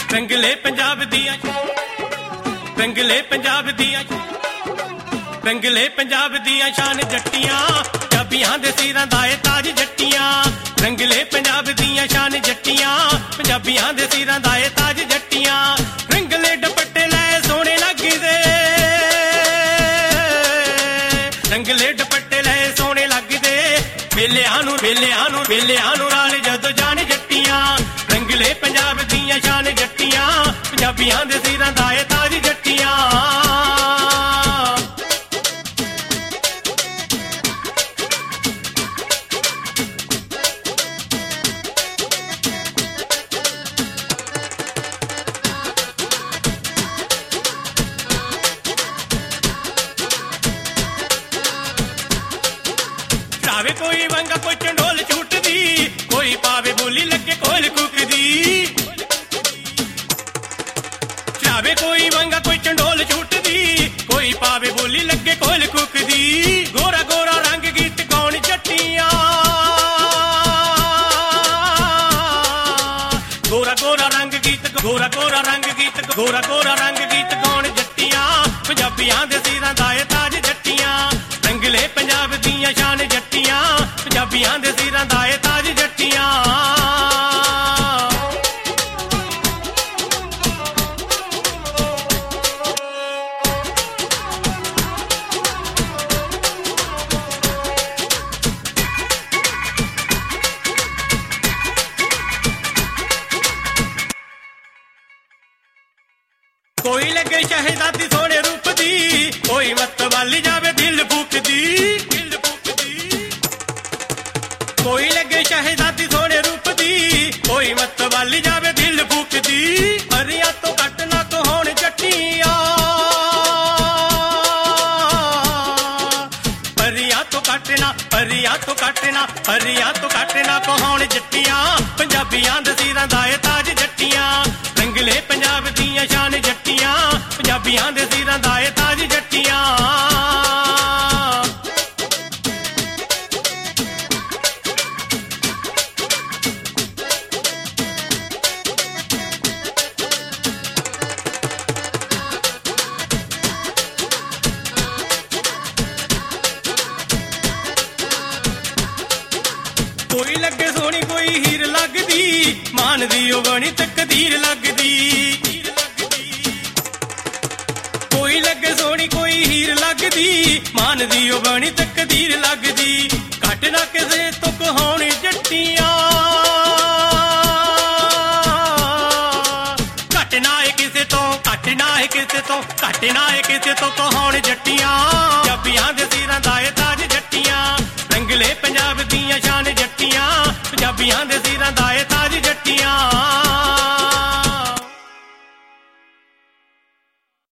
ਰੰਗਲੇ ਪੰਜਾਬ ਦੀਆਂ ਰੰਗਲੇ ਪੰਜਾਬ ਦੀਆਂ ਰੰਗਲੇ ਪੰਜਾਬ ਦੀਆਂ ਸ਼ਾਨ ਜੱਟੀਆਂ ਪੰਜਾਬੀਆਂ ਦੇ ਸਿਰਾਂ ਦਾ ਏ ਤਾਜ ਜੱਟੀਆਂ ਰੰਗਲੇ ਪੰਜਾਬ ਦੀਆਂ ਸ਼ਾਨ ਜੱਟੀਆਂ ਪੰਜਾਬੀਆਂ ਦੇ ਸਿਰਾਂ ਦਾ ਏ ਤਾਜ ਜੱਟੀਆਂ ਰੰਗਲੇ ਦੁਪੱਟੇ ਲੈ ਸੋਹਣੇ ਲੱਗਦੇ ਰੰਗਲੇ ਦੁਪੱਟੇ ਲੈ ਸੋਹਣੇ ਲੱਗਦੇ ਵੇਲਿਆਂ ਨੂੰ ਰਾਲ ਜਦੋਂ ਜਾਣ ਜੱਟੀਆਂ ਰੰਗਲੇ ਪੰਜਾਬ ਦੀਆਂ ਸ਼ਾਨ ਜੱਟੀਆਂ ਪੰਜਾਬੀਆਂ ਦੇ ਸਿਰਾਂ ਦਾ ਏ ਤਾਜ ਜੱਟੀਆਂ ਪਾਵੇ ਕੋਈ ਵੰਗਾ ਕੋਈ ਚੰਡੋਲ ਛੁੱਟਦੀ ਕੋਈ ਪਾਵੇ ਬੋਲੀ ਲੱਗੇ ਕੋਲ ਕੁਕਦੀ ਪਾਵੇ ਕੋਈ ਵੰਗਾ ਕੋਈ ਚੰਡੋਲ ਛੁੱਟਦੀ ਕੋਈ ਪਾਵੇ ਬੋਲੀ ਲੱਗੇ ਕੋਲ ਕੁਕਦੀ ਗੋਰਾ ਗੋਰਾ ਰੰਗ ਗੀਤ ਗਾਉਣ ਜੱਟੀਆਂ ਗੋਰਾ ਗੋਰਾ ਰੰਗ ਗੀਤ ਗੋਰਾ ਗੋਰਾ ਰੰਗ ਗੀਤ ਗਾਉਣ ਜੱਟੀਆਂ ਪੰਜਾਬੀਆਂ ਦੇ ਸਿਰਾਂ ਦਾ ਏ ਤਾਜ ਜੱਟੀਆਂ ਰੰਗਲੇ ਪੰਜਾਬ ਦੀਆਂ ਸ਼ਾਨ ਜੱਟੀਆਂ ਪੰਜਾਬੀਆਂ ਦੇ ਸਿਰਾਂ ਦਾ ਏ ਤਾਜ ਜੱਟੀਆਂ ਕੋਈ ਲੱਗੇ ਸ਼ਹਿਜ਼ਾਦੀ ਸੋਹਣੇ ਰੂਪ ਦੀ ਕੋਈ ਮੱਤ ਵਾਲੀ ਜਾਵੇ ਦਿਲ ਫੂਕਦੀ ਕੋਈ ਲੱਗੇ ਸ਼ਹਿਜ਼ਾਦੀ ਸੋਹਣੇ ਰੂਪ ਦੀ ਕੋਈ ਮੱਤ ਵਾਲੀ ਜਾਵੇ ਦਿਲ ਫੂਕਦੀ ਪਰੀਆਂ ਤੋਂ ਘੱਟ ਨਾ ਕਹਾਉਣ ਜੱਟੀਆਂ ਪਰੀਆਂ ਤੋਂ ਘੱਟ ਨਾ ਕਹਾਉਣ ਜੱਟੀਆਂ ਪੰਜਾਬੀਆਂ ਦੇ ਸਿਰਾਂ ਦਾ ਏ ਤਾਜ ਜੱਟੀਆਂ ਰੰਗਲੇ ਪੰਜਾਬ ਦੀਆਂ ਸ਼ਾਨ ਜੱਟੀਆਂ ਪੰਜਾਬੀਆਂ ਦੇ ਸਿਰਾਂ ਦਾ ਏ ਤਾਜ ਜੱਟੀਆਂ ਕੋਈ ਲੱਗੇ ਸੋਹਣੀ ਕੋਈ ਹੀਰ ਲੱਗਦੀ ਮਾਨ ਦੀ ਉਹ ਬਣੀ ਤਕਦੀਰ ਲੱਗਦੀ ਕੋਈ ਲੱਗੇ ਸੋਹਣੀ ਕੋਈ ਹੀਰ ਲੱਗਦੀ ਮਾਨ ਦੀ ਉਹ ਬਣੀ ਤਕਦੀਰ ਲੱਗਦੀ ਘੱਟ ਨਾ ਕਿਸੇ ਤੋਂ ਕਹਾਉਣ ਜੱਟੀਆਂ ਘੱਟ ਨਾ ਏ ਕਿਸੇ ਤੋਂ ਕਹਾਉਣ ਜੱਟੀਆਂ ਪੰਜਾਬੀਆਂ ਦੇ ਸਿਰਾਂ ਦਾ ਏ ਤਾਜ ਜੱਟੀਆਂ ਰੰਗਲੇ ਪੰਜਾਬ ਦੀਆਂ ਸ਼ਾਨ ਜੱਟੀਆਂ ਪੰਜਾਬੀਆਂ ਦੇ ਸਿਰਾਂ ਦਾ